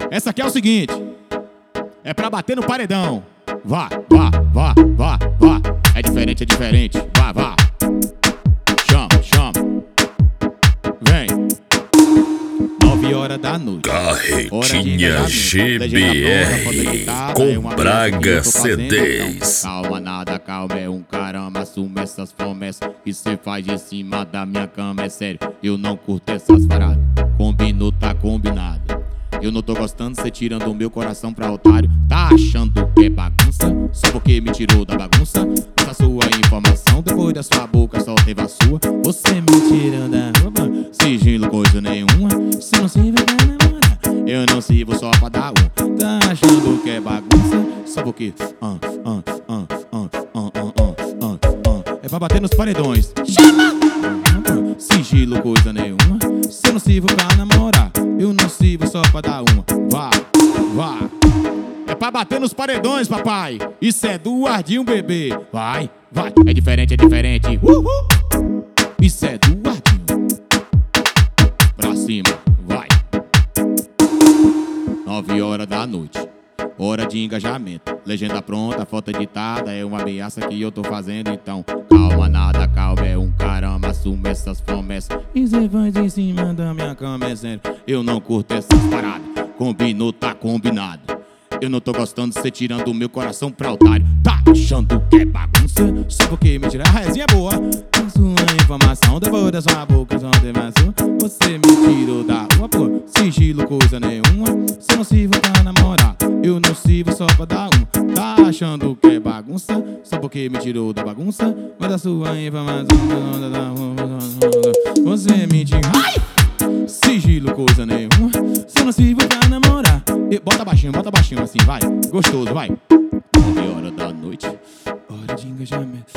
Essa aqui é o seguinte, é pra bater no paredão. Vá, vá, vá, vá, vá. É diferente, vá, vá. Chama, chama. Vem. 9 horas da noite. Carretinha GBR com Braga CDs. Calma, nada, calma, é um caramba. Assume essas promessas que cê faz em cima da minha cama. É sério, eu não curto essas paradas. Combinou, tá combinado. Eu não tô gostando, cê tirando o meu coração pra otário. Tá achando que é bagunça? Só porque me tirou da bagunça. Essa sua informação, depois da sua boca só teve a sua. Você me tirando da roupa, sigilo coisa nenhuma. Se não sirve pra namorar, eu não sirvo só pra dar um. Tá achando que é bagunça? Só porque é pra bater nos paredões. Chama! Sigilo coisa nenhuma. Se eu não sirvo pra namorar, eu não sirvo só pra dar uma. Vá, vá. É pra bater nos paredões, papai. Isso é do Ardinho, bebê. Vai, vai. É diferente, uhul. Isso é do Ardinho. Pra cima, vai. 9 horas da noite, hora de engajamento. Legenda pronta, foto editada. É uma ameaça que eu tô fazendo, então calma, nada, calma, é um caramba. Assume essas promessas e cê faz em cima da minha cama. É sério, eu não curto essas paradas. Combinou, tá combinado. Eu não tô gostando de cê tirando o meu coração pra otário. Tá achando que é bagunça? Só porque me tirar a resenha é boa. A sua informação depois da sua boca só teve a sua. Você me tirou da rua, pô. Sigilo coisa nenhuma. Se eu não sirvo pra namorar, eu não sirvo só pra dar uma. Tá achando que é bagunça? Só porque me tirou da bagunça. Mas a sua informação você me tirou. Ai! Sigilo coisa nenhuma. Se eu não sirvo pra namorar, bota baixinho assim, vai. Gostoso, vai. 9 horas da noite, hora de engajamento.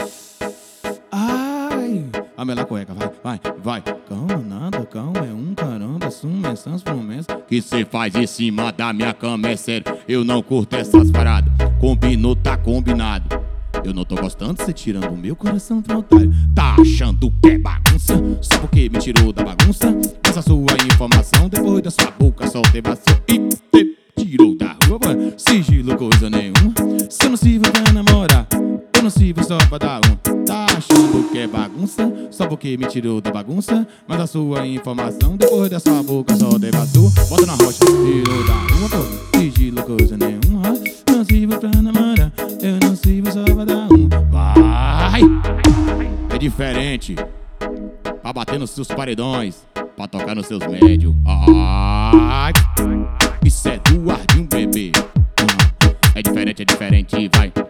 Ai, a mela cueca, vai. Calma, nada, calma, é um caramba. Assume essas promessas que cê faz em cima da minha cama. É sério, eu não curto essas paradas. Combinou, tá combinado. Eu não tô gostando de cê tirando o meu coração pra otário. Tá achando que é bagunça? Só porque me tirou da bagunça. Essa sua informação depois da sua boca só teve a sua. E te tirou da rua, sigilo coisa nenhuma. Se eu não sirvo pra namorar, eu não sirvo só pra dar uma. Tá achando que é bagunça? Só porque me tirou da bagunça. Mas a sua informação depois da sua boca só teve a sua. Bota na rocha, tirou da rua, sigilo coisa nenhuma. Não sirvo pra namorar, eu não sirvo só pra dar um. Vai! É diferente. Pra bater nos seus paredões, pra tocar nos seus médios. Ai! Isso é do Ardinho, bebê. É diferente, vai.